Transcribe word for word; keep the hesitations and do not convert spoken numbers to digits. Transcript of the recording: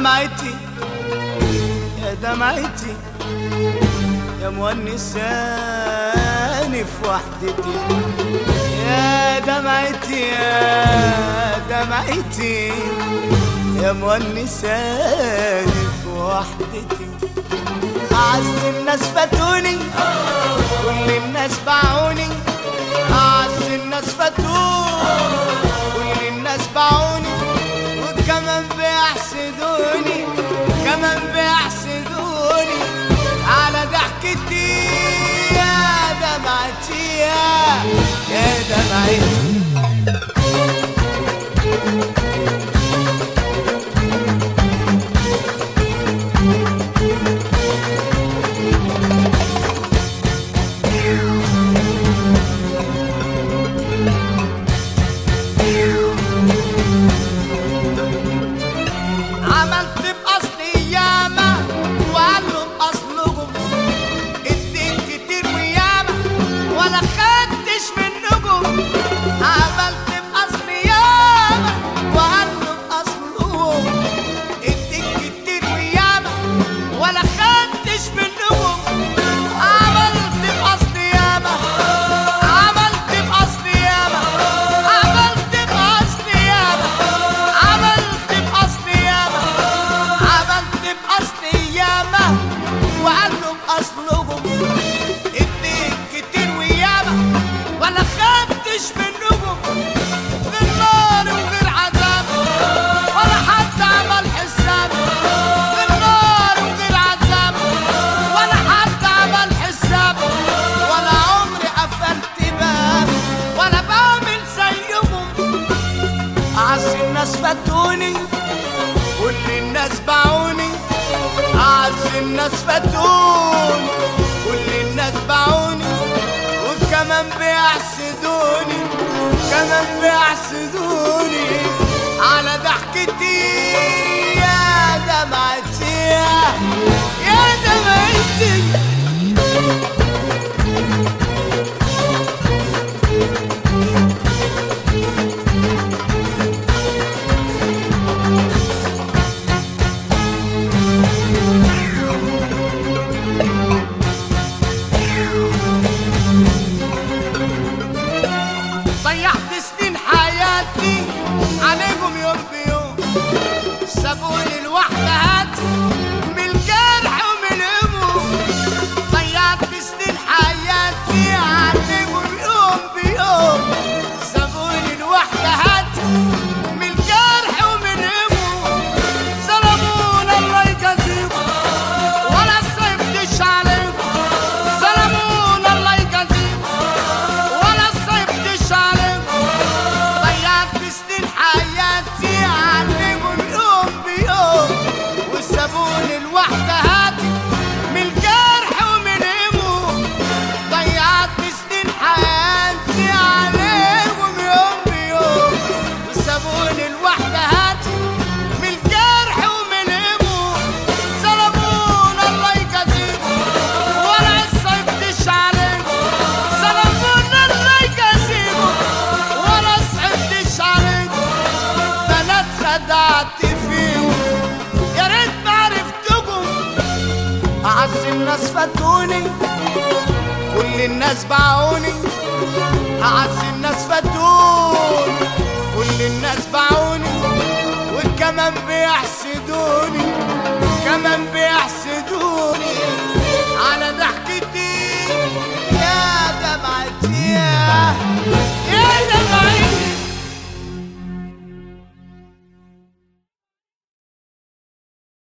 دمعتي يا دمعتي يا مونساني في وحدتي، يا دمعتي يا دمعتي يا مونساني في وحدتي. أعز الناس فاتوني كل الناس باعوني، أعز الناس فاتوني كل الناس باعوني، وكمان بيحسدوني كمان بيحسدوني على ضحكتي يا دمعتي يا دمعتي. عملت بأصلي ياما وقالوا بأصلهم، اديت كتير وياما ولا خدتش منكم. عملت بأصلي ياما وقالوا بأصلهم، اديت كتير وياما ولا خدتش منكم. عملت بأصلي ياما عملت بأصلي ياما عملت بأصلي ياما عملت بأصلي ياما عملت بأصلي ياما وقالوا بأصلهم، اديت كتير وياما ولا خدتش منكم. غير نار وغير عذاب ولا حد عمل حساب، غير نار وغير عذاب ولا حد عمل حساب، ولا عمري قفلت باب ولا بعمل زيهم. أعز الناس فاتوني كل الناس باعوني، أعز الناس فاتوني كل الناس باعوني، وكمان بيحسدوني كمان بيحسدوني على ضحكتي يا دمعتي يا دمعتي. ضيعت سنين حياتي عليكم يوم بيوم، سابوني لوحدي هاتي من الجرح ومن الهموم. ضيعت سنين حياتي عليكم يوم بيوم، سابوني لوحدي هاتي من الجرح ومن الهموم. ظلمونا الله يجازيهم ولا صيبتش عليكم، ظلمونا الله يجازيهم ولا صيبتش عليكم. ضيعت سنين حياتي عليكم يوم بيوم، وسابوني لوحدي هاتي من الجرح ومن الهموم. ضيعت سنين حياتي عليكم يوم بيوم، وسابوني لوحدي هاتي من الجرح ومن الهموم. ظلمونا الله يجازيهم ولا صيبتش عليكم، ظلمونا الله يجازيهم ولا صيبتش عليكم. ده انا اتخدعت فيهم يا ريت ما عرفتكم. أعز الناس فاتوني كل الناس باعوني، أعز الناس فاتوني كل الناس باعوني، وكمان بيحسدوني